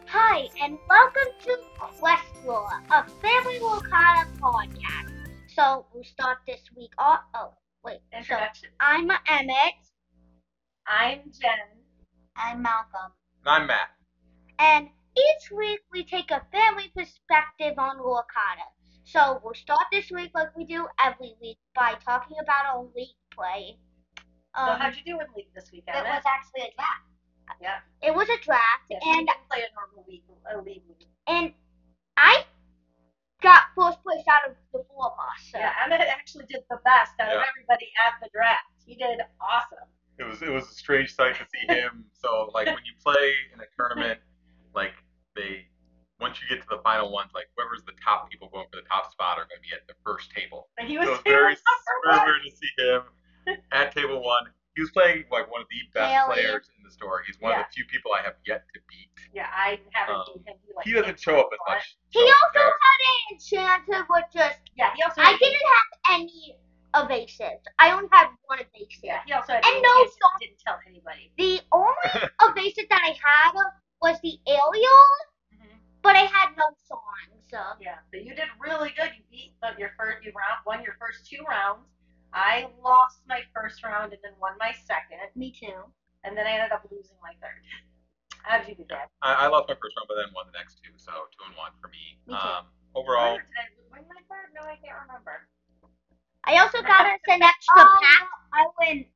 Hi, and welcome to Quest Lore, a family Wakanda podcast. So we'll start this week off. Oh, wait. Introduction. So I'm Emmett. I'm Jen. I'm Malcolm. And I'm Matt. And each week we take a family perspective on Wakanda. So we'll start this week like we do every week by talking about our league play. So how'd you do with league this week, It Emmett? was actually a draft. Yeah. It was a draft, Yeah, so we and didn't play a normal league week. and I got first place out of the four of us. So. Yeah, Emmett actually did the best out of everybody at the draft. He did awesome. It was a strange sight to see him. So like when you play in a tournament, like once you get to the final ones, like whoever's the top people going for the top spot are going to be at the first table. And he was so it's very weird to see him at table one. He was playing like one of the best players in the store. He's one of the few people I have yet to beat. Yeah, I haven't beat him. He doesn't show up as much. He also had an enchanter, but just yeah, he also. I didn't have any evasives. I only had one evasive. Yeah, he also had and no song. Didn't tell anybody. The only evasive that I had was the Ariel, but I had no song. So yeah, but you did really good. You beat won your first 2 rounds. I lost my first round and then won my second. Me too. And then I ended up losing my third. How did you do that? I lost my first round, but then won the next 2, so 2-1 for me. Me too. Overall. Did I win my third? No, I can't remember. I also got us an extra pack. I went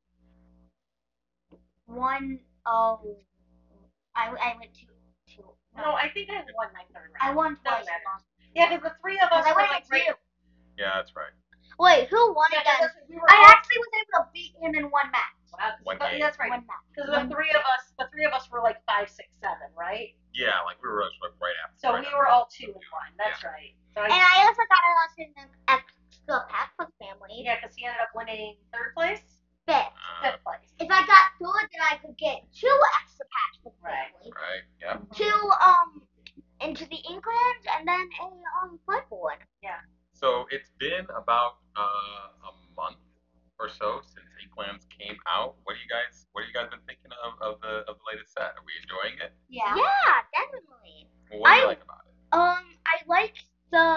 1-0. I went 2. No, I think I won my third round. I won twice. Yeah, because the 3 of us I were went like 2. Yeah, that's right. Wait, who won again? I actually was able to beat him in one match. Wow, One game. that's right. One match. Because the three of us were like 5, 6, 7, right? Yeah, like we were right after. So we were all 2 and 1. That's right. So and I also got us an extra pack for the family. Yeah, because he ended up winning 3rd place. 5th. 5th place. If I got 3rd, then I could get 2 extra packs for the family. Right. Yeah. 2 into the Inklands and then a whiteboard. Yeah. So it's been about a month or so since Inklands came out. What have you guys been thinking of the latest set? Are we enjoying it? Yeah. Yeah, definitely. Well, what do you like about it? I like the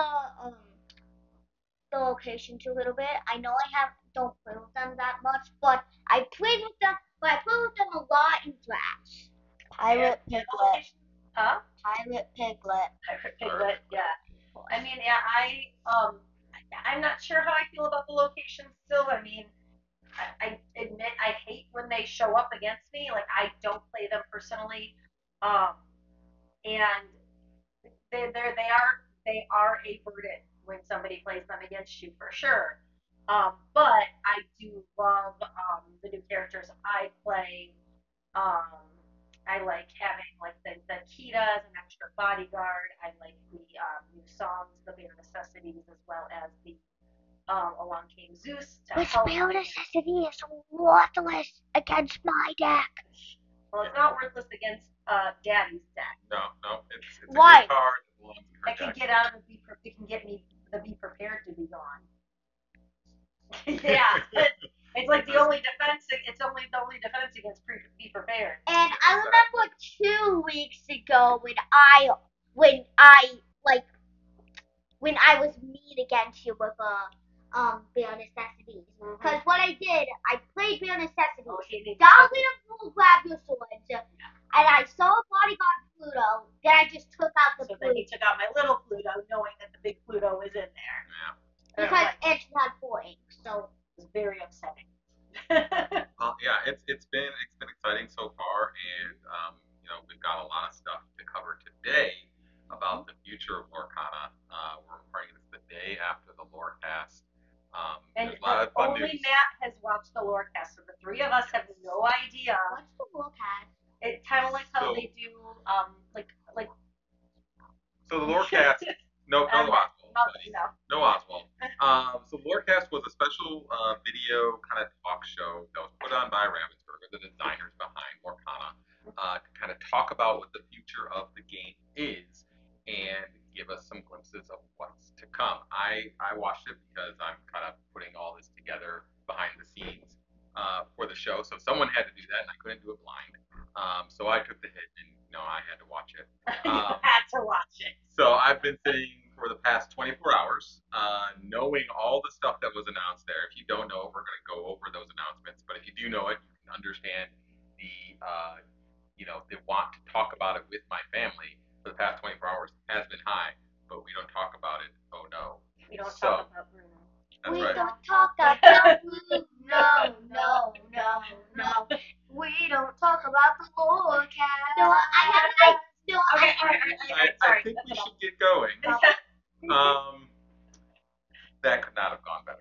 locations a little bit. I know I don't play with them that much, but I played with them. But I played with them a lot in drafts. Pirate Piglet. Huh? Pirate Piglet. Pirate Piglet. Yeah. I mean, yeah, I'm not sure how I feel about the location still. I mean, I admit I hate when they show up against me. Like, I don't play them personally. And they are a burden when somebody plays them against you for sure. But I do love the new characters I play. I like having like the Kita as an extra bodyguard. I like the new songs, the bare necessities, as well as the Along Came Zeus. Which bare necessity is worthless against my deck. Well, it's not worthless against Daddy's deck. No, it's a Why? good card that belongs in her It can deck. get out of it can get me the be prepared to be gone. Yeah. It's like the only defense. It's only the only defense against be prepared. And I remember 2 weeks ago when I was mean against you with bare necessities. Because what I did, I played bare necessities. Darwin will grab your swords, and I saw bodyguard Pluto. Then I just took out the Pluto. Then he took out my little Pluto, knowing that the big Pluto was in there. Yeah. Because it had 4 inks, so it was very upsetting. Well, yeah, it's been exciting so far, and we've got a lot of stuff to cover today about the future of Lorcana. We're recording this the day after the Lorecast. And there's a lot of fun only news. Matt has watched the Lorecast, so the 3 of us have no idea. what's the Lorecast? It's kind of like how they do like. So the Lorecast, no Oswald. No Oswald. So Lorecast was a special video kind of talk show that was put on by Ravensburger, the designers behind Lorcana, to kind of talk about what the future of the game is and give us some glimpses of what's to come. I watched it because I'm kind of putting all this together behind the scenes for the show, so someone had to do that, and I couldn't do it blind. So I took the hit and No, I had to watch it. You had to watch it. So I've been sitting for the past 24 hours, knowing all the stuff that was announced there. If you don't know it, we're going to go over those announcements. But if you do know it, you can understand the want to talk about it with my family for the past 24 hours has been high, but we don't talk about it. Oh no. We don't talk about Bruno. That's we right. don't talk about Bruno. No. We don't talk about the Lorecast. No, Okay, all right. I think we should get going. That could not have gone better.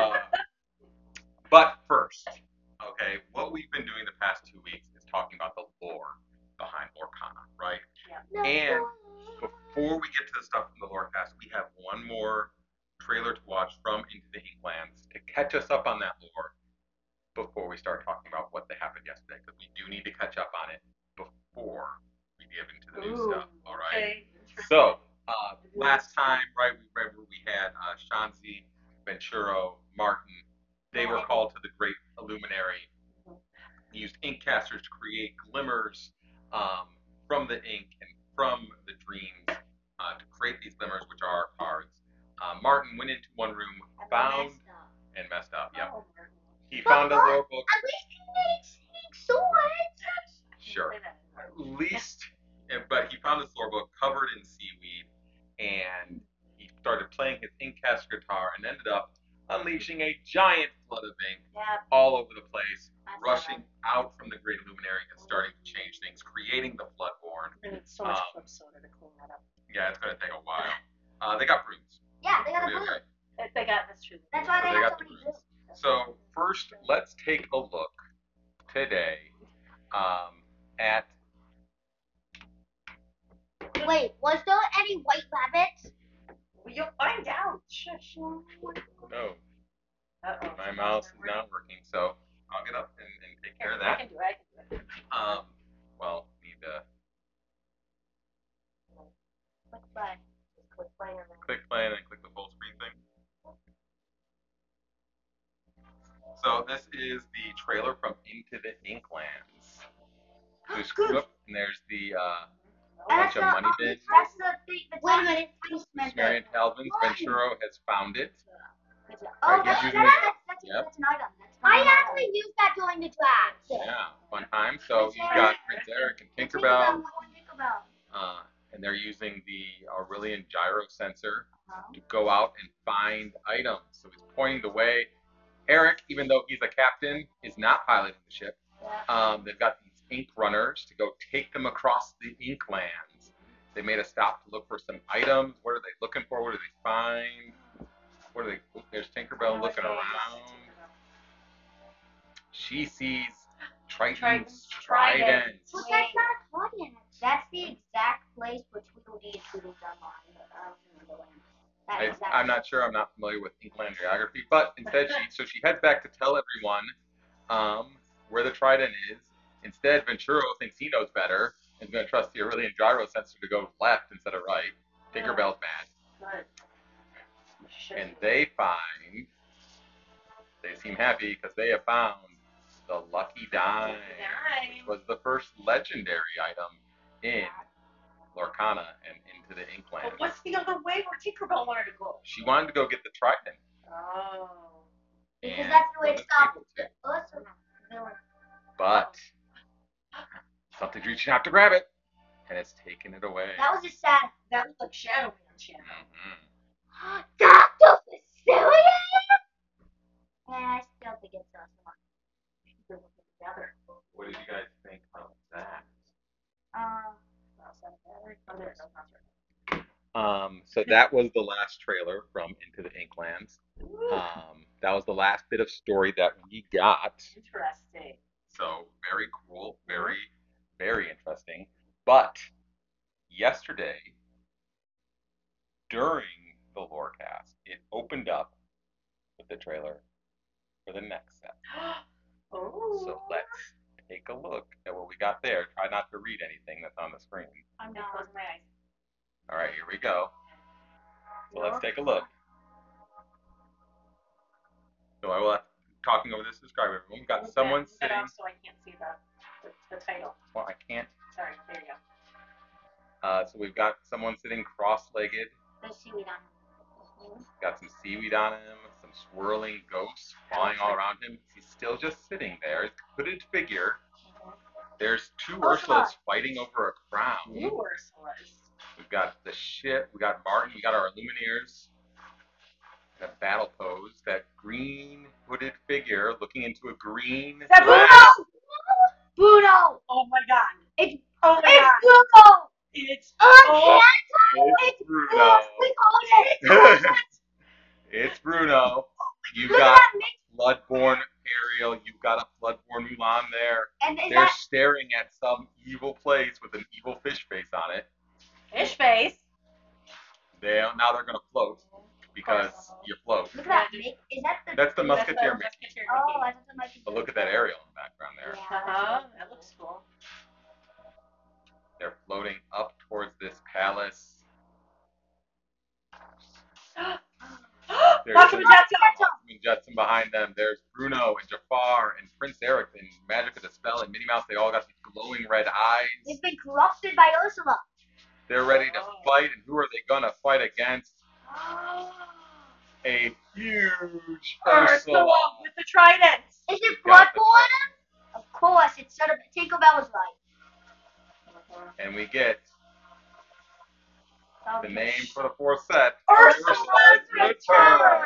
But first, okay, what we've been doing the past 2 weeks is talking about the lore behind Lorcana, right? Yeah. And before we get to the stuff from the Lorecast, we have one more trailer to watch from Into the Inklands to catch us up on that lore before we start talking about what happened yesterday, because we do need to catch up on it before we get into the new stuff. All right. Okay. So last time, right, we remember we had Shanzi, Venturo, Martin. They were called to the Great Illuminary. Used ink casters to create glimmers from the ink and from the dreams to create these glimmers, which are cards. Martin went into one room, found and messed up. Yep. He found a lore book. At least he made swords. Sure. At least, but he found his lore book covered in seaweed, and he started playing his Inkcast guitar and ended up unleashing a giant flood of ink all over the place, rushing out from the Great Illuminary and starting to change things, creating the Floodborn. And it's so much club soda to clean that up. Yeah, it's going to take a while. They got brooms. Yeah, they got a It'll be broom. okay. That's true. That's why they have got so many brooms. brooms. So first, let's take a look today at. Wait, was there any white rabbits? You'll find out. Shush. No, Uh-oh. my mouse is not working, so I'll get up and take care of that. I can do it. Well, need to Click play. Just click play on that. click play and then click the full screen thing. So this is the trailer from Into the Inklands. There's Scoop, and there's the bunch of money bins. That's the thing. Wait a minute. Marion Talvin, Venturo has found it. Oh, Right, that's he's an using item. Yep. I actually used that during the draft. Yeah, fun time. So you've got Prince Eric and Tinkerbell, and they're using the Aurelian gyro sensor to go out and find items. So he's pointing the way. Eric, even though he's a captain, is not piloting the ship. They've got these ink runners to go take them across the Inklands. They made a stop to look for some items. What are they looking for? What do they find? What are they? There's Tinkerbell looking around. She sees Triton's trident. But that's not a trident. That's the exact place where Tweedledee and Tweedledum are. I'm not sure. I'm not familiar with Inkland geography, but instead she heads back to tell everyone where the trident is. Instead, Venturo thinks he knows better and is going to trust the Aurelian gyro sensor to go left instead of right. Tinkerbell's mad. And they seem happy because they have found the Lucky Dime, which was the first legendary item in Lorcana and Into the Inklands. But what's the other way where Tinkerbell wanted to go? She wanted to go get the trident. Oh. Because that's the way to stop us. But something's reaching out to grab it, and it's taking it away. That was just sad. That looked like Shadow Man channel. Mm-hmm. Dr. Facilier? And I still think it's awesome. What did you guys think of that? So that was the last trailer from Into the Inklands. That was the last bit of story that we got. Interesting. So very cool, very, very interesting. But yesterday, during the Lorecast, it opened up with the trailer for the next set. Oh. So let's take a look at what we got there. Try not to read anything that's on the screen. I'm not closing my eyes. All right, here we go. So let's take a look. So I will have talking over this describe everyone. We've got someone sitting. So I can't see the title. Well, I can't. Sorry, there you go. So we've got someone sitting cross-legged. There's seaweed on him. Got some seaweed on him, some swirling ghosts flying all around him. He's still just sitting there. It's a hooded figure. There's two Ursulas fighting over a crown. Two Ursulas. We've got the ship. We got Martin. We got our Illumineers. That battle pose. That green hooded figure looking into a green. Is that Bruno? Bruno! Oh my god. It's Bruno! It's Bruno. We called it. It's Bruno. You've Look got at that mix. Bloodborne Ariel. You've got a Bloodborne Mulan there. And they're staring at some evil place with an evil fish face on it. Fish face. Now they're gonna float because you float. Look at that mix. Is that the? That's the Musketeer Mickey. Oh, I thought that might be. But look at that Ariel in the background there. Yeah. That looks cool. They're floating up towards this palace. There's Welcome to Jetson behind them. There's Bruno and Jafar and Prince Eric and Magic of the Spell and Minnie Mouse. They all got these glowing red eyes. They've been corrupted by Ursula. They're ready to fight, and who are they gonna fight against? A huge Ursula with the trident. Is it Bloodborne? Of course, it's sort of Tinkerbell was right. And we get the name for the fourth set. Ursula's Return.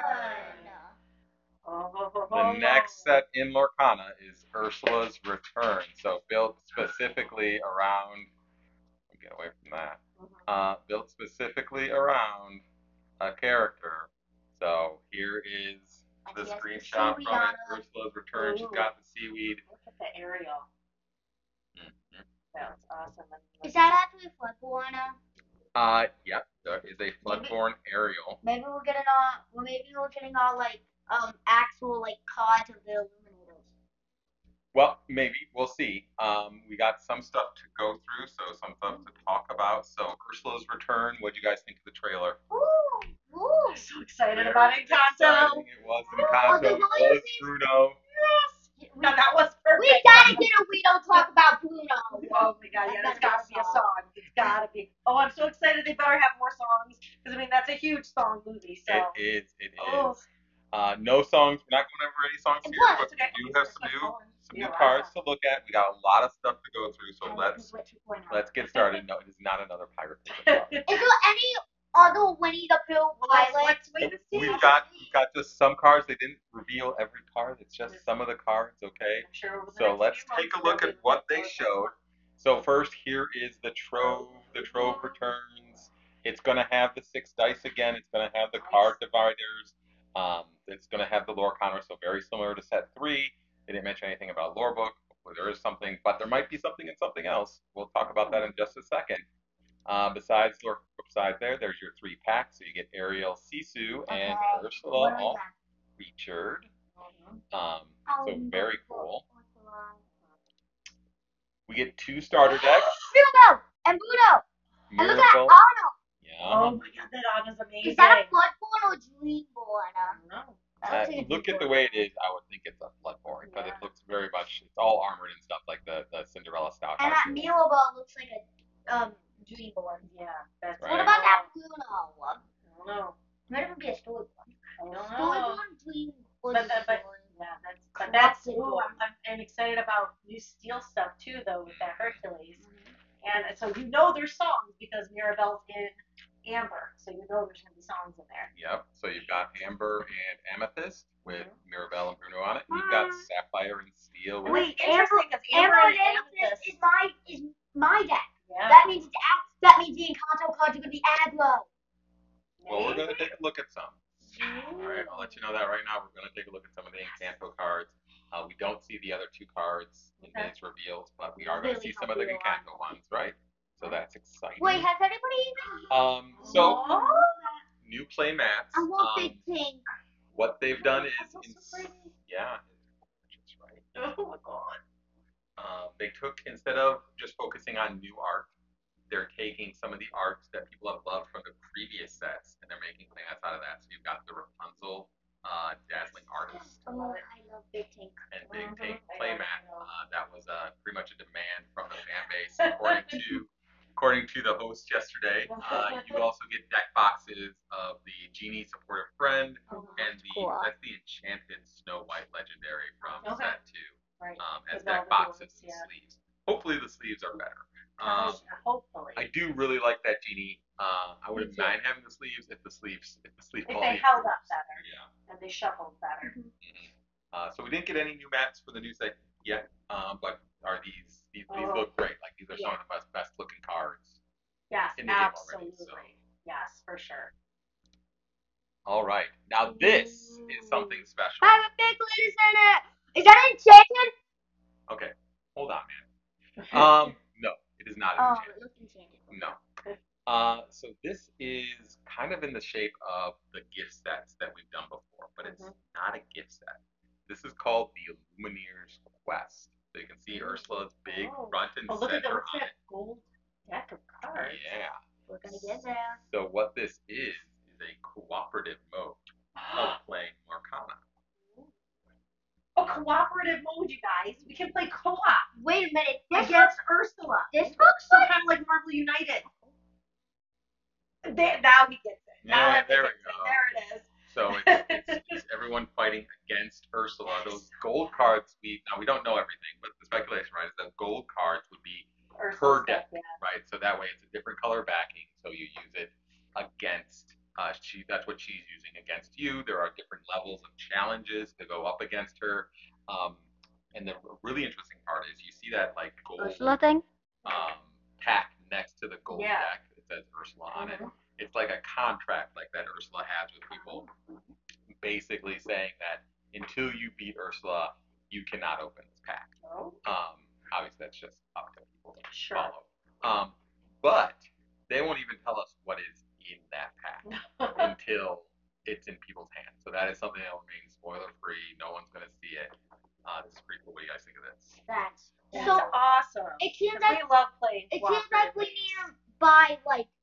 The next set in Lorcana is Ursula's Return. So built specifically around. Get away from that. Built specifically around a character. So here is the screenshot from it. Ursula's Return. She's got the seaweed. Look at the Ariel. That was awesome. Is that actually Bloodborne? Yep, there is a Bloodborne Ariel. Maybe we're getting all like actual like cards of the Illuminators. Well, maybe we'll see. We got some stuff to go through, so some stuff to talk about. So Ursula's Return. What do you guys think of the trailer? Ooh. I'm so excited about Encanto. It was Encanto. It was Bruno. Yes. No, that was perfect. We gotta get a We Don't Talk About Bruno. Oh my god, yeah, there's gotta be a song. It's gotta be. Oh, I'm so excited. They better have more songs because I mean that's a huge song movie. So it is. No songs. We're not going over any songs here, but we do have some new cards to look at. We got a lot of stuff to go through, so let's get started. No, it is not another pirate. Is there any other Winnie the Pooh pilots? We've got just some cards. They didn't reveal every card. It's just some of the cards, okay? So let's take a look at what they showed. So first, here is the Trove. The Trove returns. It's going to have the 6 dice again. It's going to have the card dividers. It's going to have the Lorcana, so very similar to set 3. They didn't mention anything about a lore book. Hopefully there is something, but there might be something in something else. We'll talk about that in just a second. Besides there's your 3 packs. So you get Ariel, Sisu, and Ursula all featured. So very cool. We get 2 starter decks. Bruno and Bruno. And look at Miracle. Arnold. Yeah. Oh my god, that Anna's amazing. Is that a Bloodborne or Dreamborne? No. Look at the way it is. I would think it's a Bloodborne, but it looks very much. It's all armored and stuff like the Cinderella style. And that Mirabelle looks like a Dreamborne. Yeah. That's What about that Bruno? I don't know. Might even be a Storyborne. I don't know. Storyborne, Dreamborne. But that's I'm excited about new Steel stuff too, though, with that Hercules. And so you know there's songs because Mirabelle's in Amber, so you know there's gonna be songs in there. Yep. So you've got Amber and Amethyst with Mirabelle and Bruno on it. And you've got Sapphire and Steel. With Wait, Amber and Amethyst is my deck. Yeah. That means the Encanto cards are gonna be aggro. Well, we're gonna take a look at some. All right, I'll let you know that right now. We're gonna take a look at some of the Encanto cards. We don't see the other 2 cards in these reveals, but we are gonna see some of the Encanto ones, right? So that's exciting. Wait, has anybody even? So new play mats. I want Big Pink. What they've done is, yeah, it's right. Oh my god. They took, instead of just focusing on new art, they're taking some of the art that people have loved from the previous sets and they're making play mats out of that. So you've got the Rapunzel, Dazzling Artist. Oh, I love Big Pink. And Big Pink playmat. That was pretty much a demand from the fan base, according according to the host yesterday, you also get deck boxes of the Genie Supportive Friend and that's the Enchanted Snow White Legendary from set 2. Right. As deck boxes and sleeves. Hopefully the sleeves are better. Hopefully. I do really like that Genie. I wouldn't mind having the sleeves if they held up better. Yeah. And they shuffled better. Mm-hmm. So we didn't get any new mats for the new set yet. But are these look great? Like these are some of the best looking cards. Yes, in the absolutely. Game already, so. Yes, for sure. All right. Now this is something special. Pirate Piglet is in it. Is that enchanted? Okay. Hold on, man. No, it is not enchanted. It looks enchanted. No. So this is kind of in the shape of the gift sets that we've done before, but it's not a gift set. This is called the Lumineers Quest. So you can see Ursula's big front and center on it. Gold deck of cards. Yeah. We're gonna get there. So what this is a cooperative mode of playing Lorcana. A cooperative mode, you guys. We can play co-op. Wait a minute. Against Ursula. This looks so kind of like Marvel United. Now he gets it. Yeah, there we go. There it is. So it's everyone fighting against Ursula. Those gold cards, we don't know everything, but the speculation, right, is that gold cards would be her deck, right? So that way it's a different color backing, so you use it against that's what she's using against you. There are different levels of challenges to go up against her. And the really interesting part is you see that like gold Ursula thing? pack next to the gold deck that says Ursula on it. It's like a contract like that Ursula has with people, basically saying that until you beat Ursula, you cannot open this pack. Obviously that's just up to people to follow. But they won't even tell us what is in that pack until it's in people's hands. So that is something that will remain spoiler free. No one's gonna see it. This is pretty cool. What do you guys think of this? That's awesome. It seems like we love playing. It seems like we need to buy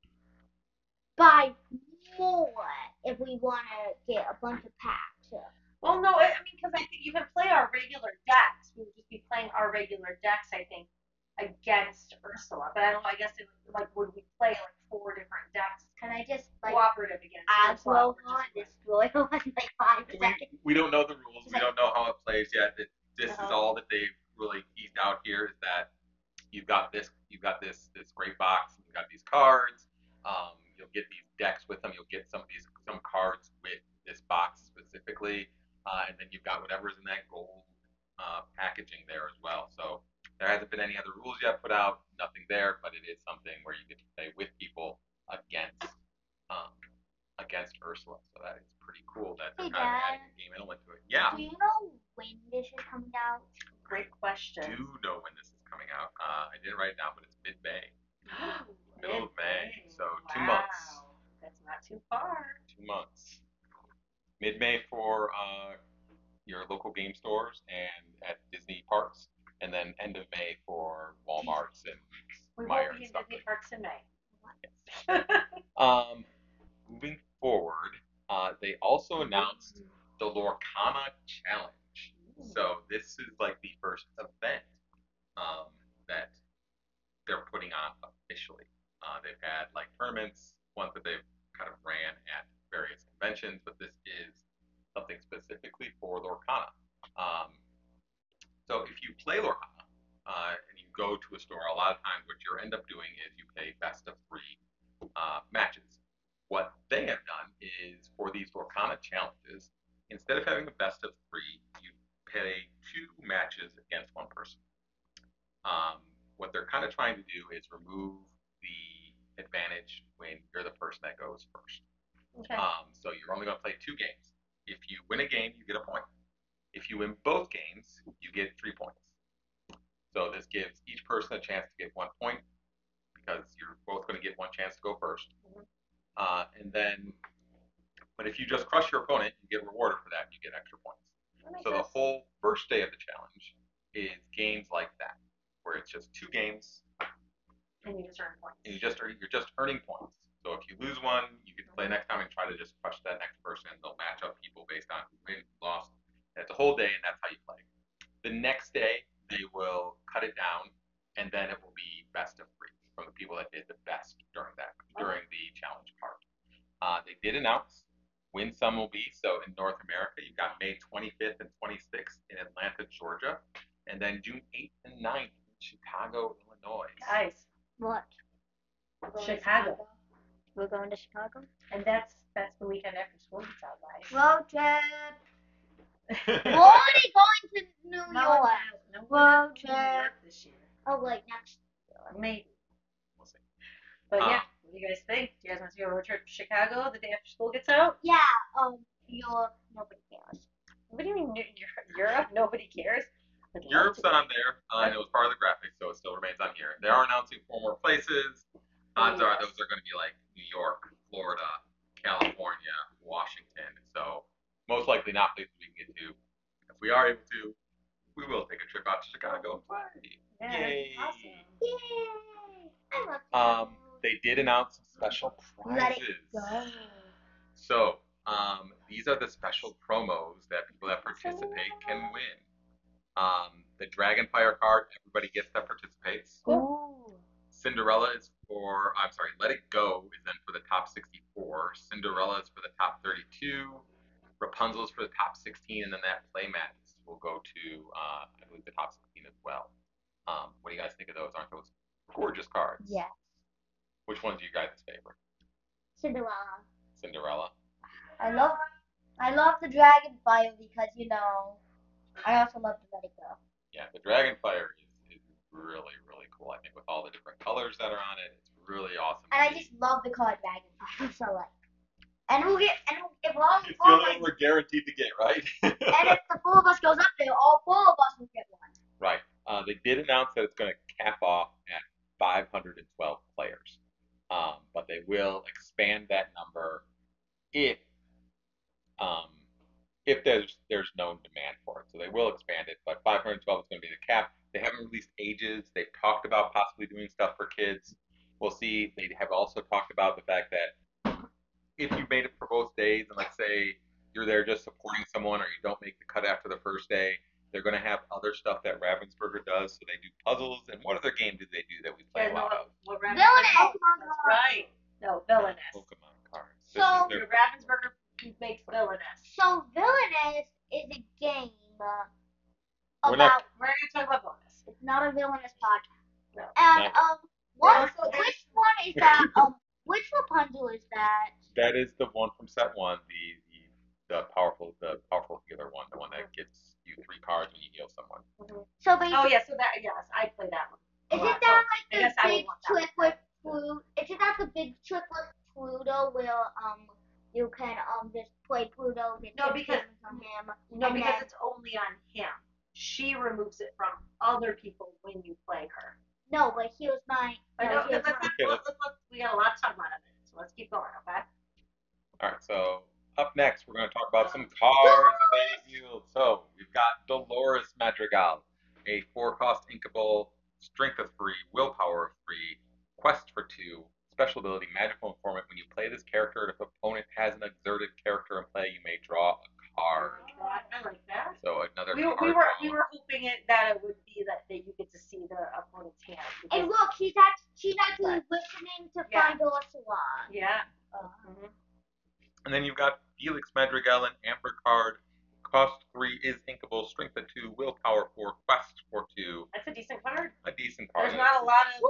more if we want to get a bunch of packs. Well, no, I mean, because I think you can play our regular decks. We would just be playing our regular decks, I think, against Ursula. But I don't know, I guess would we play like 4 different decks? Can I just cooperative against Ursula? Destroy one like 5 seconds. We don't know the rules. We don't know how it plays yet. This is all that they've really teased out here, is that you've got this great box, you've got these cards. You'll get these decks with them. You'll get some cards with this box specifically, and then you've got whatever's in that gold packaging there as well. So there hasn't been any other rules yet put out. Nothing there, but it is something where you get to play with people against Ursula. So that is pretty cool that they're kind of adding a game element to it. Yeah. Do you know when this is coming out? Great question. Do know when this is coming out. I didn't write it down, but it's mid-May. Middle of May. So 2 months. That's not too far. 2 months. Mid-May for your local game stores and at Disney parks, and then end of May for Walmarts and Meijer and stuff. We won't be in Disney parks in May. Yes. Moving forward, they also announced the Lorcana Challenge. So this is like the first event that they're putting on officially. They've had like tournaments, ones that they've kind of ran at various conventions, but this is something specifically for Lorcana. So if you play Lorcana and you go to a store, a lot of times what you end up doing is you play best of 3 matches. What they have done is for these Lorcana challenges, instead of having a best of 3, you play 2 matches against 1 person. What they're kind of trying to do is remove the advantage when you're the person that goes first. Okay. So you're only going to play 2 games. If you win a game, you get a point. If you win both games, you get 3 points. So this gives each person a chance to get 1 point, because you're both going to get 1 chance to go first. But if you just crush your opponent, you get rewarded for that. You get extra points. So the whole first day of the challenge is games like that, where it's just 2 games. And you just earn points. And you're just earning points. So if you lose one, you can play next time and try to just crush that next person. They'll match up people based on who wins, who lost. And it's a whole day, and that's how you play. The next day, they will cut it down, and then it will be best of 3. from the people that did the best during the challenge part. They did announce when some will be. So in North America, you've got May 25th and 26th in Atlanta, Georgia, and then June 8th and 9th in Chicago, Illinois. Guys, What? Chicago. We're going to Chicago? And that's the weekend after school gets out, guys. Road trip. We're already going to New York. No, Road New York trip. this year. Oh, wait, next year. Maybe. We'll see. But yeah, what do you guys think? Do you guys want to do a road trip to Chicago the day after school gets out? Yeah, Europe, nobody cares. What do you mean Europe? Nobody cares. Europe's on there. It was part of the graphics, so it still remains on here. They are announcing 4 more places. Odds are those are going to be like New York, Florida, California, Washington. So most likely not places we can get to. If we are able to, we will take a trip out to Chicago and play. Yeah, Yay! awesome. Yay! I love Chicago. They did announce some special Let prizes. it go. So these are the special promos that people that participate can win. The Dragonfire card, everybody gets that participates. Ooh. Cinderella is Let It Go is then for the top 64. Cinderella is for the top 32. Rapunzel is for the top 16, and then that playmat will go to, I believe, the top 16 as well. What do you guys think of those? Aren't those gorgeous cards? Yes. Which one's you guys' favorite? Cinderella. Cinderella. I love the Dragonfire because, I also love to Let It Go. Yeah, the Dragonfire is really, really cool. I think with all the different colors that are on it, it's really awesome. And I just love the card Dragonfire. So and if we're guaranteed to get, right? and if the 4 of us goes up there, all 4 of us will get one. Right. They did announce that it's going to cap off at 512 players, but they will expand that number if there's no demand for it. So they will expand it, but 512 is going to be the cap. They haven't released ages. They've talked about possibly doing stuff for kids. We'll see. They have also talked about the fact that if you made it for both days, and let's say you're there just supporting someone, or you don't make the cut after the first day, they're going to have other stuff that Ravensburger does. So they do puzzles, and what other game do they do that we play a lot of? Villainous. That's right. No, Villainous. Pokemon cards. So Ravensburger makes Villainous. So Villainous is a game We're going to talk about Villainous. It's not a Villainous podcast. No. And which one is that? Which Rapunzel is that? That is the one from set 1, the powerful healer one, the one that gets you 3 cards when you heal someone. Mm-hmm. So basically, yes, I play that one. Isn't that like the big trick with Pluto? Isn't that the big trick with Pluto where you can just play Pluto, get because on him? Because it's only on him. She removes it from other people when you play her. No, but here's my. We got a lot to talk about on it, so let's keep going, okay? All right, so up next, we're going to talk about some cards that they revealed. So we've got Dolores Madrigal, a 4-cost inkable, strength of 3, willpower of 3, quest for 2, special ability, magical informant. When you play this character, if an opponent has an exerted character in play, you may draw a card. I like that. So another we card. We were hoping that it would be that you get to see the opponent's hand. And look, she's actually listening to find Ursula. Yeah. And then you've got Felix Madrigal, an Amber card. Cost 3 is inkable, strength of 2, willpower 4, quest for 2. That's a decent card. A decent card. There's not a lot of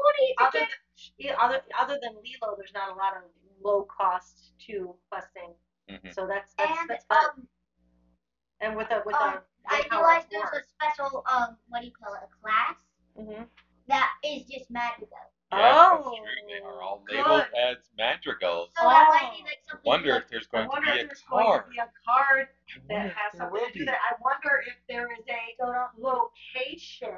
other than Lilo. There's not a lot of low cost 2 questing. Mm-hmm. So that's good. And with a I realized there's a special what do you call it, a class that is just Madrigal. Yes, that's true. They are all labeled as Madrigals. So that might be like I something. wonder if there's going to be a card. That has something to do with it. I wonder if there is a location.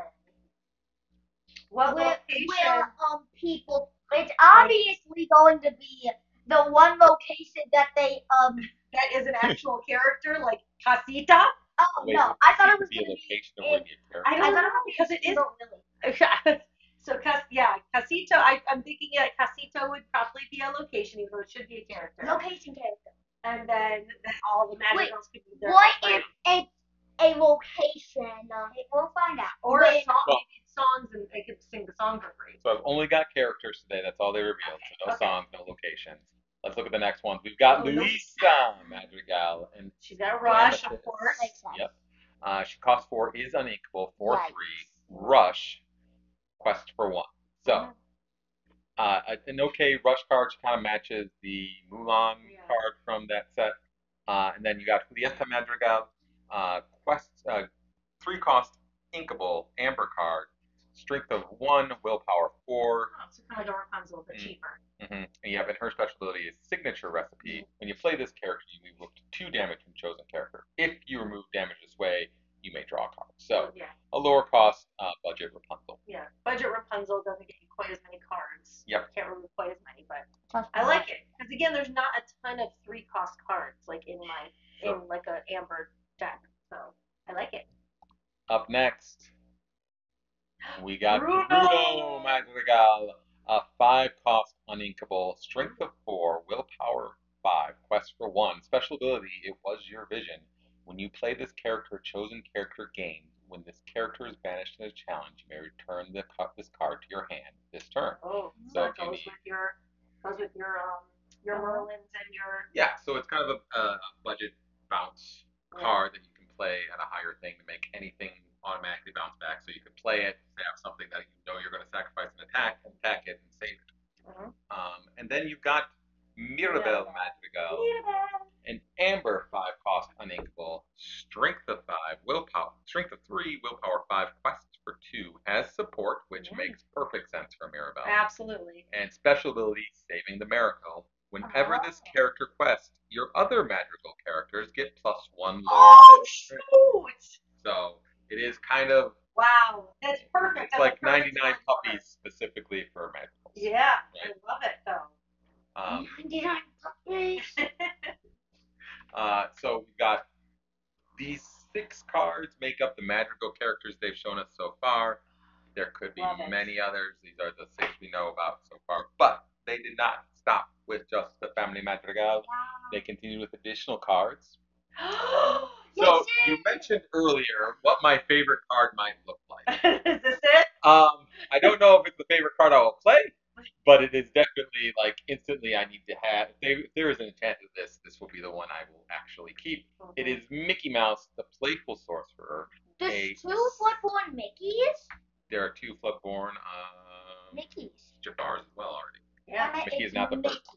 What location? Where people? It's obviously going to be the one location that they that is an actual character like Casita. Oh Wait, no, I thought it was be going a to be. location or would it be a character? I don't know because it is. So Casita. I'm thinking Casita would probably be a location, even though it should be a character. Location character. And then all the Madrigals could be there. What if it's a location? We'll find out. Or a song, maybe songs, and they could sing the songs are free. So I've only got characters today. That's all they revealed. So no songs, no locations. Let's look at the next ones. We've got Luisa Madrigal, and she's got Rush, Amethyst. of course. Yep. She costs 4, is uninkable, 4/3. Rush, quest for 1. So, an okay Rush card kind of matches the Mulan card from that set. And then you got Julieta Madrigal, quest 3 cost inkable amber card, strength of 1, willpower 4. Oh, so kind of like a Rapunzel, but cheaper. And you have, and her special ability is signature recipe. When you play this character, you remove 2 damage from chosen character. If you remove damage this way, you may draw a card. So a lower cost budget Rapunzel. Yeah, budget Rapunzel doesn't get you quite as many cards. Yep. Can't remove quite as many, but I like it because again, there's not a ton of 3 cost cards like in my in like a amber deck, so I like it. Up next, we got Bruno Madrigal, a 5 cost uninkable, strength of 4, willpower 5, quest for 1. Special ability, it was your vision. When you play this character, chosen character gained. When this character is banished in a challenge, you may return this card to your hand this turn. Oh, so it goes with your Merlins and your... Yeah, so it's kind of a budget bounce card that you can play at a higher thing to make anything automatically bounce back. So you can play it, have something that you know you're going to sacrifice an attack it and save it. And then you've got Mirabel Madrigal, an amber 5 cost uninkable, strength of 5, strength of 3, willpower 5, quest for 2, has support, which makes perfect sense for Mirabel. Absolutely. And special ability, saving the miracle. Whenever this character quests, your other magical characters get +1 lore. Oh, shoot! So it is kind of... Wow, that's perfect. It's like 99 puppies specifically for magicals. Yeah, right? I love it though. 99 puppies. So we've got these 6 cards make up the magical characters they've shown us so far. There could be many others. These are the 6 we know about so far. But they did not stop with just the Family Madrigal. They continued with additional cards. So you mentioned earlier what my favorite card might look like. Is this it? I don't know if it's the favorite card I will play, but it is definitely like instantly I need to have. If there is an enchant of this will be the one I will actually keep. It is Mickey Mouse, the Playful Sorcerer. There's 2 Floodborn Mickeys? There are 2 Floodborn Mickeys. Jafars as well already. Yeah, Mickey is not the first.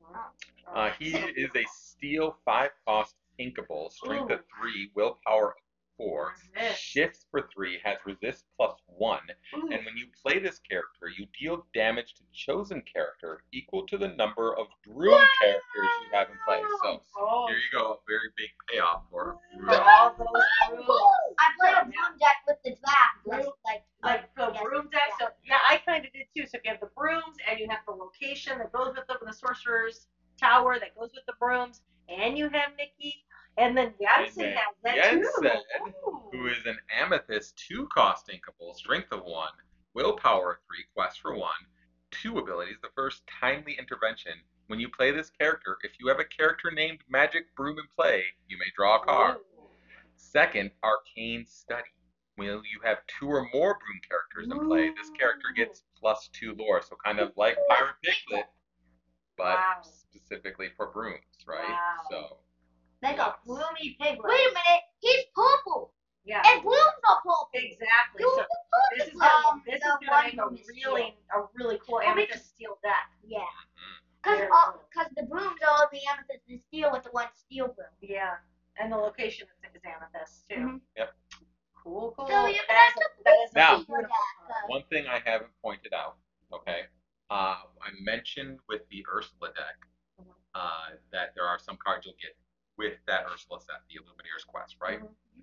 He is a steel 5 cost inkable, strength of 3, willpower of 4, shifts for 3, has resist +1, and when you play this character, you deal damage to chosen character equal to the number of broom characters you have in play. So here you go, a very big payoff for all those brooms. I played a broom deck with the draft, like the broom deck. So yeah, I kind of did too. So if you have the brooms and you have the location that goes with the sorcerer's tower that goes with the brooms, and you have Mickey. And then Jensen has that too. Who is an amethyst 2 cost inkable, strength of 1, willpower 3, quest for 1, 2 abilities. The first, timely intervention. When you play this character, if you have a character named Magic Broom in play, you may draw a card. Second, arcane study. When you have 2 or more broom characters in play, this character gets +2 lore. So kind of like Pirate Piglet, but specifically for brooms, right? So. Like a bloomy piglet. Wait a minute, he's purple. Yeah. And Bloom's not purple. Exactly. So this is gonna make a really cool amethyst steel deck. Yeah. Because the brooms are all the amethyst and steel with the one steel broom. Yeah. And the location is amethyst too. Yep. Cool. So you now, one thing I haven't pointed out, okay? I mentioned with the Ursula deck that there are some cards you'll get with that Ursula set, the Illumineer's Quest, right?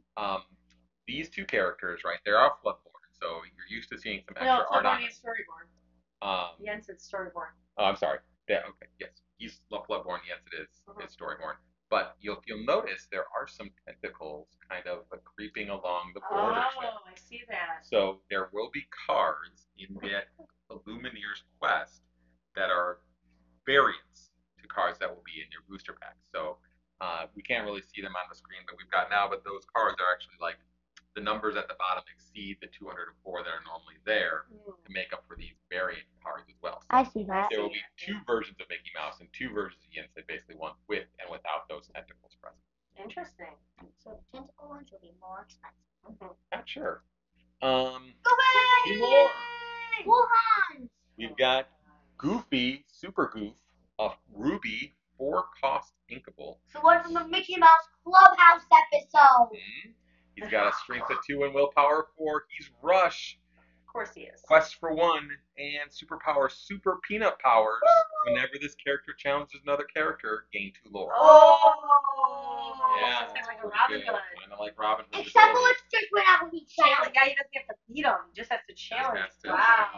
These 2 characters, right, they are Floodborn, so you're used to seeing some extra art on it. Storyborn. Jensen's Storyborn. Oh, I'm sorry. Yeah, okay, yes. He's Floodborn, yes, it is Storyborn. But you'll notice there are some tentacles kind of creeping along the borders. Oh, I see that. So there will be cards in that Illumineer's Quest that are variants to cards that will be in your booster pack. So we can't really see them on the screen that we've got now, but those cards are actually like the numbers at the bottom exceed feed the 204 that are normally there to make up for these variant cards as well. So I see that. there will be two versions of Mickey Mouse and two versions of Yin Sid, basically one with and without those tentacles present. Interesting. So tentacle ones will be more expensive. Not sure. Go Two more. Wuhan. We've got Goofy, Super Goof, a Ruby 4-cost inkable. The one from the Mickey Mouse Clubhouse episode. He's got a strength of 2 and willpower 4. He's Rush. Of course he is. Quest for 1 and superpower Super Peanut powers. Whenever this character challenges another character, gain 2 lore. Oh! Yeah, It's kind of like a pretty Robin good. Hood. Kind of like Robin Hood. Except for it's just whenever he challenges. Yeah, he doesn't have to beat him. He just has to challenge. has to. Wow.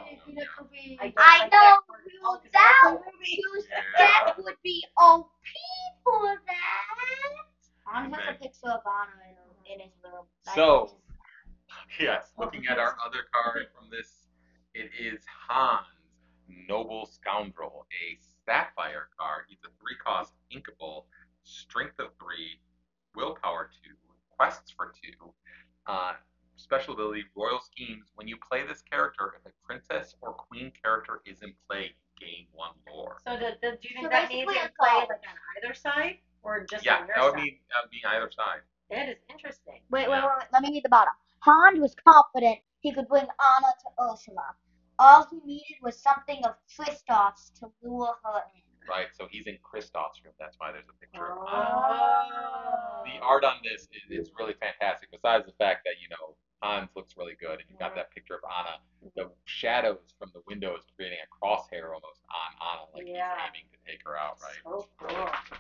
I know. That Yeah. would be OP for that. Anna has Okay. a picture of Anna in his room. So, yes, looking at our other card from this, it is Hans, Noble Scoundrel, a Sapphire card. He's a 3-cost inkable, strength of 3, willpower 2, quests for 2. Special ability, Royal Schemes. When you play this character, if a princess or queen character is in play, you gain 1 lore. So do you think So that means basically in a play call. like on either side or just Yeah, on your that would side? mean either side. That is interesting. Wait. Let me read the bottom. Hans was confident he could bring Anna to Ursula. All he needed was something of Kristoff's to lure her in. Right, so he's in Kristoff's room. That's why there's a picture of Oh. Anna. The art on this is really fantastic. Besides the fact that, Hans looks really good, and you've got that picture of Anna. The shadows from the windows creating a crosshair almost on Anna, like he's aiming to take her out, right? So cool.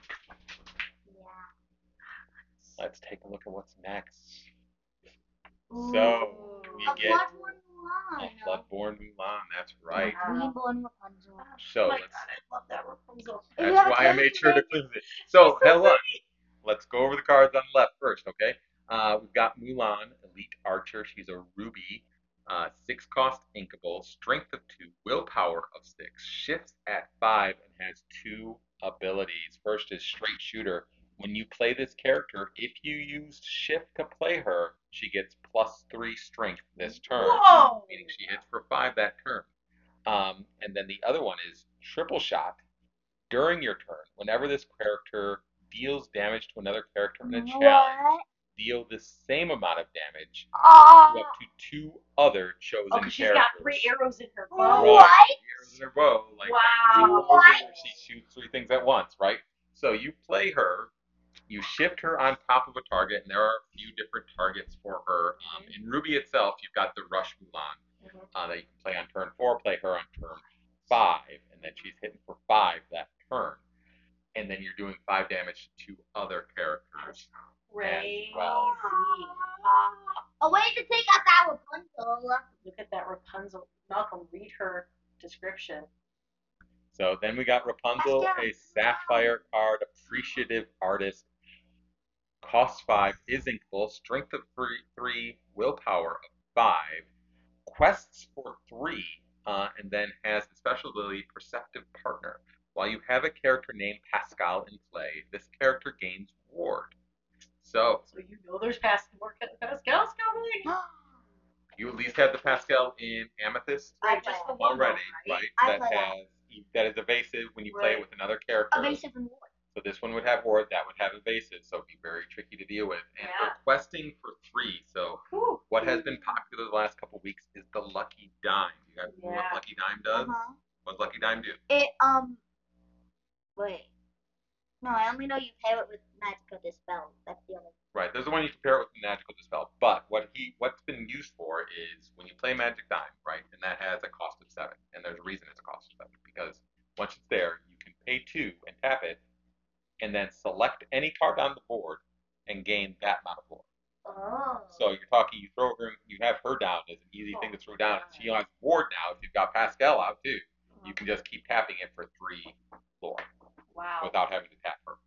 Yeah. Let's take a look at what's next. Ooh. So, we A get Bloodborne Mulan. a Bloodborne Mulan, that's right. Queenborn Rapunzel. So, Oh my let's, God, I love that Rapunzel. that's Yeah, why I made sure to cleanse it. So, hold on. Let's go over the cards on the left first, okay? We've got Mulan, Elite Archer. She's a Ruby, 6-cost inkable, strength of 2, willpower of 6, shifts at 5, and has 2 abilities. First is Straight Shooter. When you play this character, if you use shift to play her, she gets +3 strength this turn, Whoa! meaning she hits for 5 that turn. And then the other one is Triple Shot. During your turn, whenever this character deals damage to another character in a challenge, deal the same amount of damage to up to 2 other chosen Oh, 'cause she's characters. got 3 arrows in her bow. Right. What? 3 arrows in her bow. Like, Wow. What? She shoots 3 things at once, right? So you play her, you shift her on top of a target, and there are a few different targets for her. In Ruby itself, you've got the Rush Mulan that you can play on turn 4, play her on turn 5, and then she's hitting for 5 that turn. And then you're doing 5 damage to 2 other characters. Crazy. Well. A way to take out that Rapunzel. Look at that Rapunzel. Malcolm, read her description. So then we got Rapunzel, a Sapphire card, appreciative artist. Cost 5, is inkable, strength of 3, willpower of 5, quests for 3, and then has the special ability Perceptive Partner. While you have a character named Pascal in play, this character gains ward. So you know there's more Pascal's coming. You at least have the Pascal in Amethyst Just the one already, though, right? I That play that is evasive when you play it with another character. Evasive and ward. So this one would have ward, that would have evasive, so it'd be very tricky to deal with. And Yeah. requesting for 3. So what has been popular the last couple weeks is the Lucky Dime. You guys know what Lucky Dime does? What does Lucky Dime do? It wait. No, I only know you pair it with Magical Dispel. That's the only. Right, there's the one you can pair it with Magical Dispel. But what's been used for is when you play Magic Dime, right, and that has a cost of 7. And there's a reason it's a cost of 7, because once it's there, you can pay 2 and tap it, and then select any card on the board and gain that amount of lore. Oh. So you're talking, you have her down as an easy thing to throw down. And she has ward now. If you've got Pascal out too, you can just keep tapping it for 3 lore. Wow. Without having to tap her.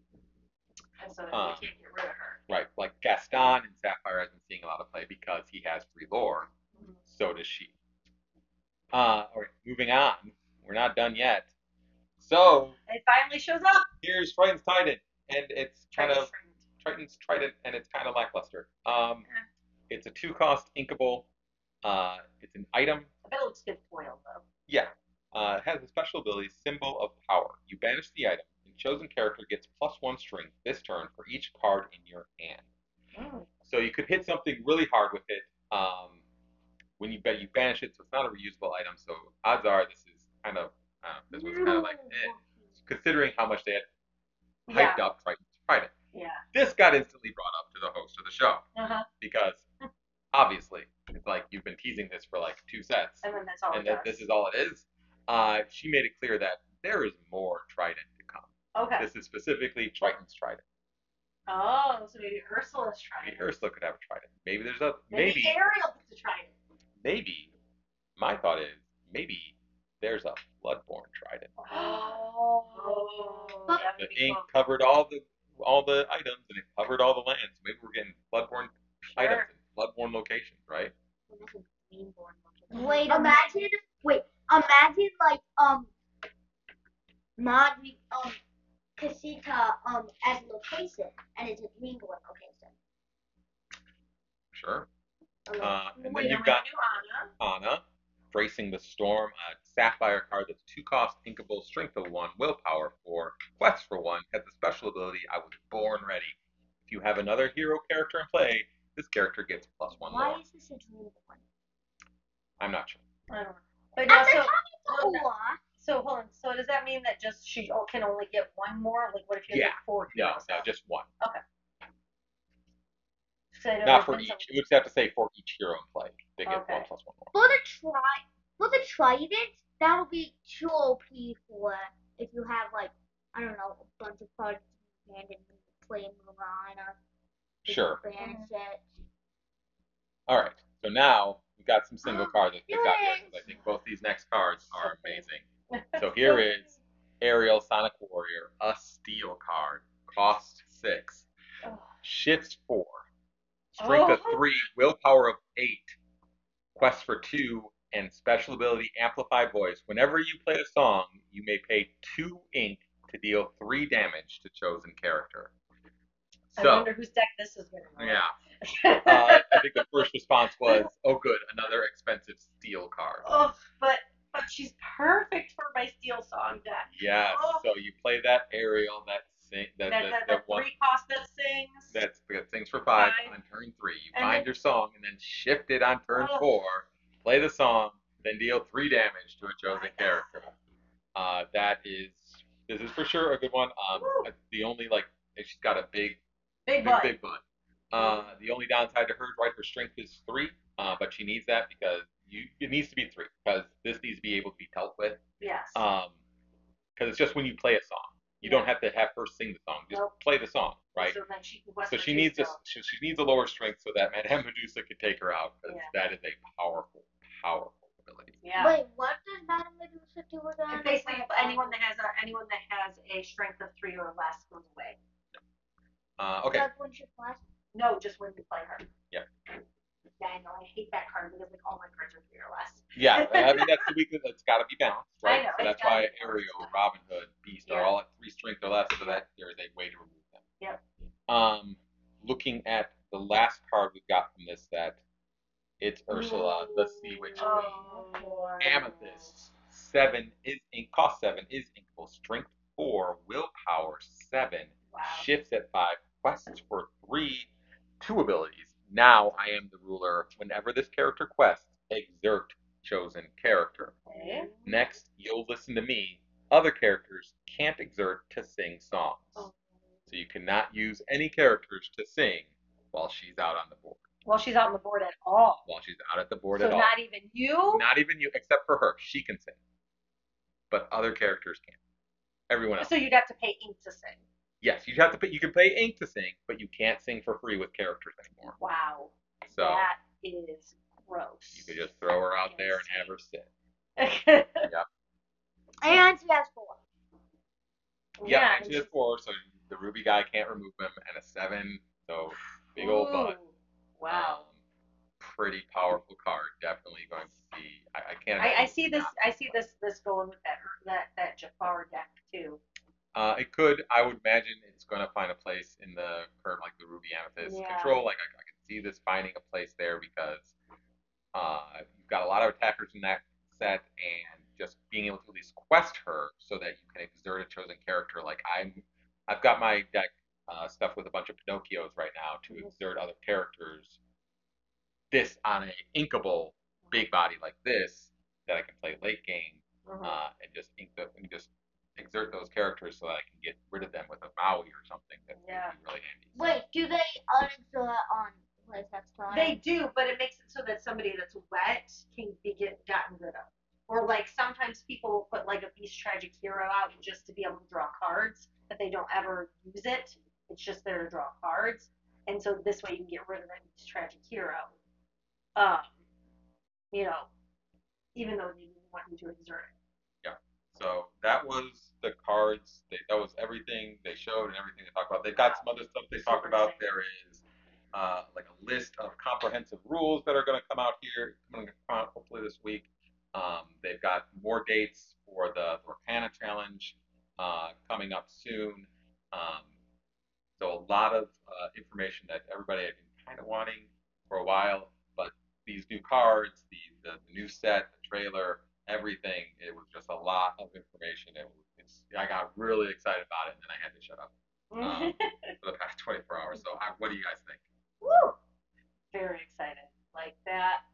And so you can't get rid of her. Right, like Gaston in Sapphire has been seeing a lot of play because he has 3 lore. So does she. All right, moving on. We're not done yet. So it finally shows up. Here's Triton's Titan, and it's Triton's Trident, and it's kind of lackluster. It's a 2-cost inkable, It's an item. I bet it looks good foil though. Yeah. It has a special ability, Symbol of Power. You banish the item, and chosen character gets +1 strength this turn for each card in your hand. Oh. So you could hit something really hard with it. When you banish it, so it's not a reusable item. So odds are this is kind of this was kind of like considering how much they had hyped up Triton's Trident. Yeah. This got instantly brought up to the host of the show because obviously it's like you've been teasing this for like 2 sets, and then that's all. And this is all it is. She made it clear that there is more Trident to come. Okay. This is specifically Triton's Trident. Oh, so maybe Ursula's Trident. Maybe Ursula could have a Trident. Maybe there's maybe Ariel gets a Trident. Maybe my thought is maybe there's a Bloodborne Trident. Oh. The ink covered all the items and it covered all the lands. Maybe we're getting Bloodborne items in Bloodborne locations, right? Wait, imagine like Madri Casita as location, and it's a Dreamborn location. Sure. And then you've got Anna, Bracing the Storm, a Sapphire card that's 2 cost, inkable, strength of 1, willpower 4, quest for 1, has the special ability I was born ready. If you have another hero character in play, this character gets +1 more. Why is this a Dreamborn? I'm not sure. I don't know. But so hold on. So does that mean that just she can only get 1 more? Like what if you get 4 heroes? No, just 1. Okay. So not for each. It would have to say for each hero in play. They get 1 + 1 more. For the Trident, that'll be 2 OP for if you have like I don't know a bunch of cards in hand and play Marana. Sure. Banish it. All right. So now we've got some single cards that picked out here because I think both these next cards are amazing. So here is Ariel, Sonic Warrior, a steel card, cost 6, shifts 4, strength of 3, willpower of 8, quest for 2, and special ability Amplify Voice. Whenever you play a song, you may pay 2 ink to deal 3 damage to chosen character. So, I wonder whose deck this is going to be. Yeah. I think the first response was, "Oh, good, another expensive steel card." Oh, but she's perfect for my steel song deck. Yes. Oh. So you play that Ariel, that 3 cost that sings. That sings for 5 on turn 3. You find your song and then shift it on turn 4. Play the song, then deal 3 damage to a chosen character. This is for sure a good one. The only she's got a big butt. The only downside to her, right? Her strength is 3, but she needs that because it needs to be 3 because this needs to be able to be dealt with. Yes. Because it's just when you play a song, you don't have to have her sing the song. Just play the song, right? So she needs a lower strength so that Madame Medusa can take her out because that is a powerful ability. Yeah. Wait, what does Madame Medusa do with that? Basically, anyone that has a strength of 3 or less goes away. Okay. Like when she plays? No, just when you play her. Yeah. Yeah, I know. I hate that card because all my cards are 3 or less. Yeah, I mean that's the weakness. It's got to be balanced, right? I know. So that's why Ariel, Robin Hood, Beast are all at 3 strength or less, so that there is a way to remove them. Yep. Looking at the last card we got from this set, it's Ursula, the Sea Witch Queen. Amethyst 7 is cost 7 is inkable, strength 4, willpower 7, shifts at 5, quests for 3, 2 abilities. Now I am the ruler. Whenever this character quests, exert chosen character. Okay. Next, you'll listen to me. Other characters can't exert to sing songs. So you cannot use any characters to sing while she's out on the board. While she's out on the board at all. While she's out at the board at all. So not even you? Not even you, except for her. She can sing. But other characters can't. Everyone else. So you'd have to pay ink to sing. Yes, you can pay ink to sing, but you can't sing for free with characters anymore. Wow. So that is gross. You could just throw her out there and have her sit. Yep. And she has 4. Yeah, and she has 4, so the Ruby guy can't remove him, and a 7, so big old butt. Wow. Pretty powerful card. Definitely going to see. I can't. I see this. I see this going with that Jafar deck too. It could. I would imagine it's going to find a place in the current, like the Ruby Amethyst control. Like I can see this finding a place there because got a lot of attackers in that set, and just being able to at least quest her so that you can exert a chosen character. Like I've got my deck stuff with a bunch of Pinocchios right now to exert other characters. This on a inkable big body like this that I can play late game and just exert those characters so that I can get rid of them with a Maui or something. That would be really handy. Wait, do they unexert on playtest time? They do, but it makes it so that somebody that's wet can be gotten rid of. Or like sometimes people will put like a Beast Tragic Hero out just to be able to draw cards, but they don't ever use it. It's just there to draw cards, and so this way you can get rid of that Beast Tragic Hero. You know, even though they didn't want you to exert it. Yeah. So that was the cards. That was everything they showed and everything they talked about. They've got some other stuff they talked about. There is like a list of comprehensive rules that are going to come out here, going to come out hopefully this week. They've got more dates for the Lorcana Challenge coming up soon. So a lot of information that everybody had been kind of wanting for a while, but these new cards, the new set, the trailer, everything, it was just a lot of information. I got really excited about it, and then I had to shut up for the past 24 hours. So what do you guys think? Woo! Very excited. Like that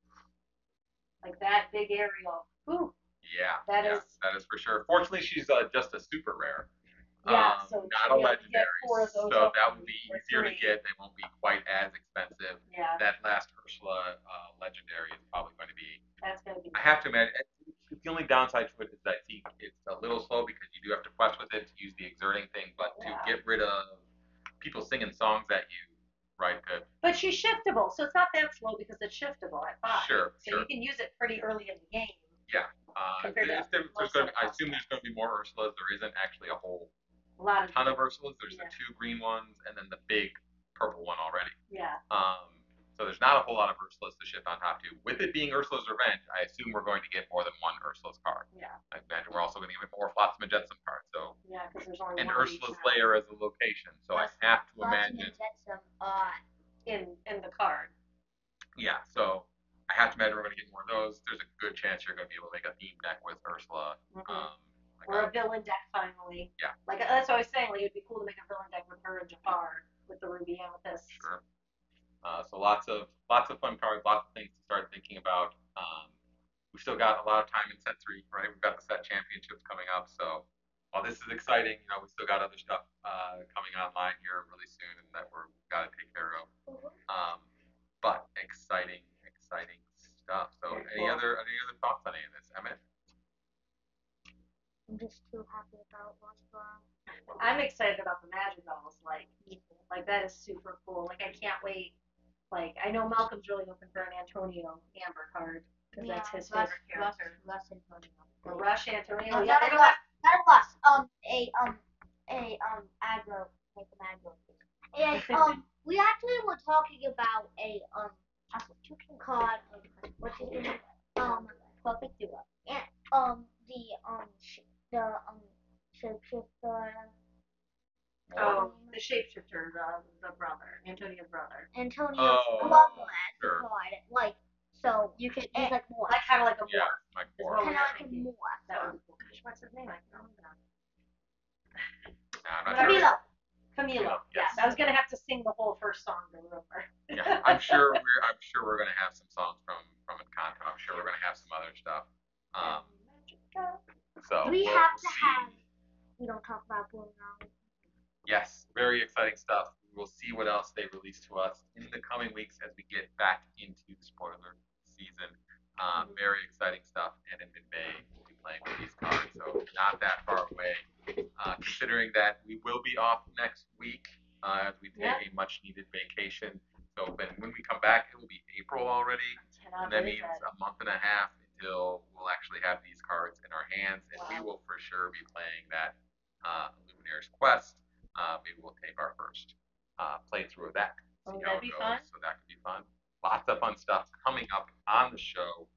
big Ariel. Woo! Yeah, that is for sure. Fortunately, she's just a super rare. Yeah, so not a legendary, so that will be easier to get. They won't be quite as expensive. Yeah. That last Ursula legendary is probably going to be. That's going to be. I have to admit, the only downside to it is that I think it's a little slow because you do have to quest with it to use the exerting thing, but to get rid of people singing songs at you, right? Good. But she's shiftable, so it's not that slow because it's shiftable at 5. Sure. So you can use it pretty early in the game. Yeah. I assume there's going to be more Ursulas. There isn't actually a ton of Ursulas. There's the 2 green ones and then the big purple one already. Yeah. So there's not a whole lot of Ursulas to shift on top to. With it being Ursula's Revenge, I assume we're going to get more than one Ursula's card. Yeah. I imagine we're also going to get more Flotsam and Jetsam cards. So. Yeah, because there's only and one. Ursula's Lair as a location. So I have to imagine. In the card. Yeah. So I have to imagine we're going to get more of those. There's a good chance you're going to be able to make a theme deck with Ursula. Or a villain deck finally. Yeah. Like that's what I was saying. Like it'd be cool to make a villain deck with her and Jafar with the Ruby Amethyst. Sure. So lots of fun cards, lots of things to start thinking about. We've still got a lot of time in set 3, right? We've got the set championships coming up. So while this is exciting, we still got other stuff coming online here really soon, and that we've got to take care of. But exciting stuff. So any other thoughts on any of this, Emmett? I'm just too happy about Lost Bar. I'm excited about the Magic Dolls. Like that is super cool. Like I can't wait. Like I know Malcolm's really looking for an Antonio Amber card because that's his favorite character. Rush Antonio. Or Rush Antonio. No, yeah, not Rush. Aggro. Make them aggro. And we actually were talking about a card of what's his name? Perfect Duo. And the shapeshifter. The shapeshifter, the brother, Antonio's brother. Antonio's brother as the card. Like so you can use like more. Like kind of like a morph. Yeah, like morph. Kind of like a morph. That would be cool. Gosh, what's his name? I can't remember Camilo. Camilo. Yes. I was gonna have to sing the whole first song to remember. Yeah, I'm sure we're gonna have some songs from Encanto. I'm sure we're gonna have some other stuff. So we don't talk about Blue now. Yes, very exciting stuff. We'll see what else they release to us in the coming weeks as we get back into the spoiler season. Very exciting stuff, and in mid-May we'll be playing with these cards, so not that far away. Considering that we will be off next week as we take a much-needed vacation. So when we come back, it will be April already, and that means a month and a half until we'll actually have these cards in our hands, and we will for sure be playing that Luminary's Quest. Maybe we'll take our first playthrough of that. See how it goes. Fun. So that could be fun. Lots of fun stuff coming up on the show.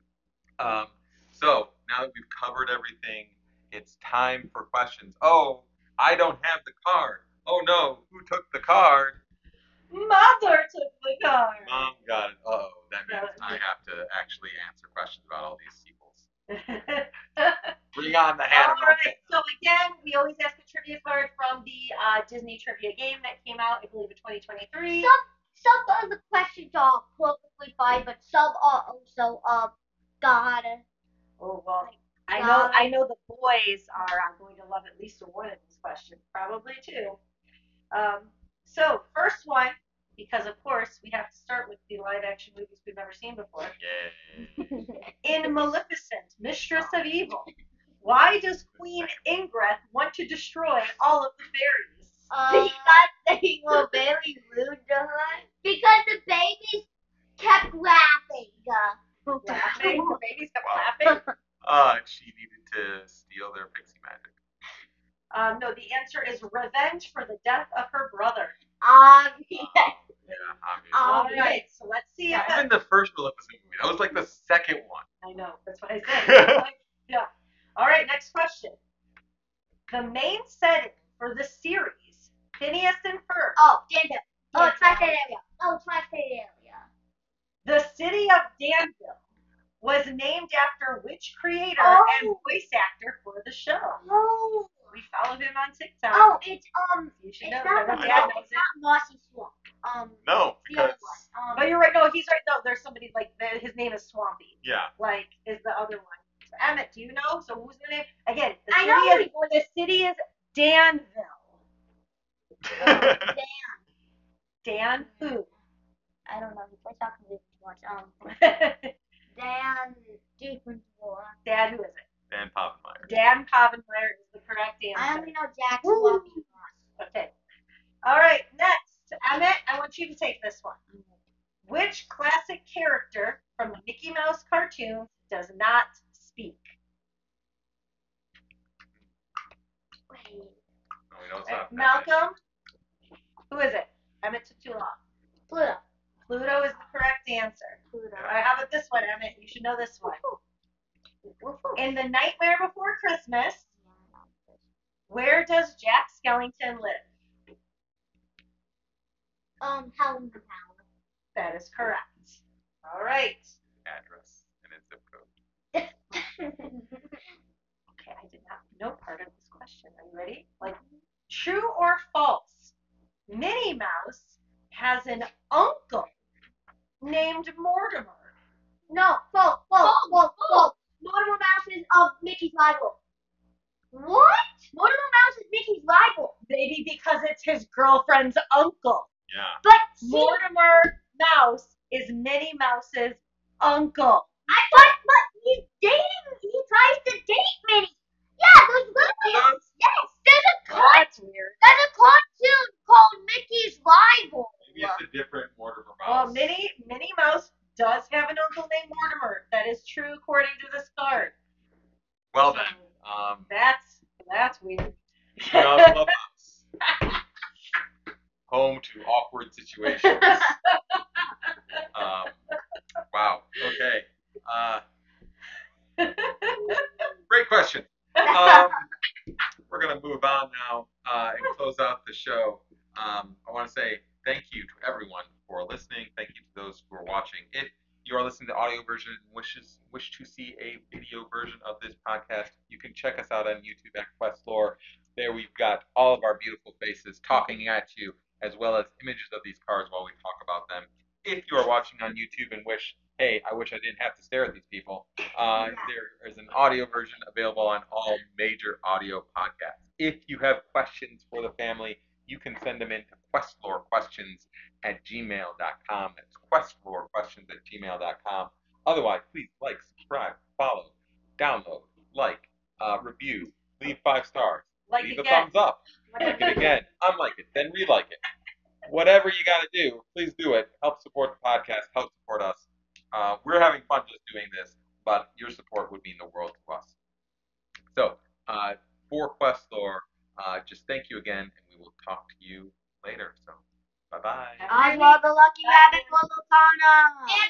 So now that we've covered everything, it's time for questions. Oh, I don't have the card. Oh no, who took the card? Mother took the car. Mom got it. Uh-oh. That means I have to actually answer questions about all these sequels. Bring on the Hannah Montana. All right. So again, we always ask a trivia card from the Disney trivia game that came out, I believe, in 2023. Some of the questions are perfectly fine, but some are also God. Oh well, I know the boys are going to love at least one of these questions, probably two. So first one, because of course we have to start with the live action movies we've never seen before. Yeah. In Maleficent, Mistress of Evil, why does Queen Ingreth want to destroy all of the fairies? Because they were very rude to her. Because the babies kept laughing. Laughing? The babies kept laughing? She needed to steal their pixie magic. No, the answer is revenge for the death of her brother. Yes. Yeah, obviously. All right, so let's see. Even the first Maleficent movie. That was like the second one. I know, that's what I said. Yeah. All right, next question. The main setting for the series, Phineas and Ferb. Oh, Danville. Oh, Tri-State area. Oh, Tri-State area. The city of Danville was named after which creator and voice actor for the show? Oh. We followed him on TikTok. Oh, it's You should it's know. not Mossy Swamp. No, because but you're right. No, he's right. No, there's somebody like his name is Swampy. yeah. Like is the other one. So, Emmett, do you know? So who's the name? Again, the city is Danville. Dan who? I don't know. He plays soccer too much. Dan Diefenbohr. Dan, who is it? Dan Povenmire. Dan Povenmire is the correct answer. I only know Jack Swampy Moss. Okay. All right, next. Emmett, I want you to take this one. Which classic character from the Mickey Mouse cartoon does not speak? Wait. No, we don't stop. Malcolm? Who is it? Emmett took too long. Pluto. Pluto is the correct answer. Pluto. All right, how about this one, Emmett? You should know this one. In The Nightmare Before Christmas, where does Jack Skellington live? Helen Powell. That is correct. All right. Address and its zip code. Okay, I did not know part of this question. Are you ready? Like, true or false? Minnie Mouse has an uncle named Mortimer. No, false. Mortimer Mouse is Mickey's rival. What? Mortimer Mouse is Mickey's rival. Maybe because it's his girlfriend's uncle. Yeah. But Mortimer Mouse is Minnie Mouse's uncle. but he's dating. He tries to date Minnie. Yeah, there's literally That's weird. There's a cartoon called Mickey's Rival. Maybe it's a different Mortimer Mouse. Well, Minnie Mouse does have an uncle named Mortimer. That is true according to this card. Well then. That's weird. Clubhouse. Home to awkward situations. Wow. Okay. Great question. We're gonna move on now and close out the show. I want to say thank you to everyone for listening. Thank you to those who are watching. If you are listening to the audio version and wish to see a video version of this podcast, you can check us out on YouTube at Questlore. There we've got all of our beautiful faces talking at you, as well as images of these cards while we talk about them. If you are watching on YouTube and wish, hey, I wish I didn't have to stare at these people, there is an audio version available on all major audio podcasts. If you have questions for the family, you can send them in to questlorequestions@gmail.com. That's questlorequestions@gmail.com. Otherwise, please like, subscribe, follow, download, review, leave 5 stars, leave a thumbs up, like it again, unlike it, then re-like it. Whatever you got to do, please do it. Help support the podcast. Help support us. We're having fun just doing this, but your support would mean the world to us. So, for Questlore, just thank you again, and we will talk to you later. So, bye-bye. Oswald the Lucky Rabbit, Lolotana.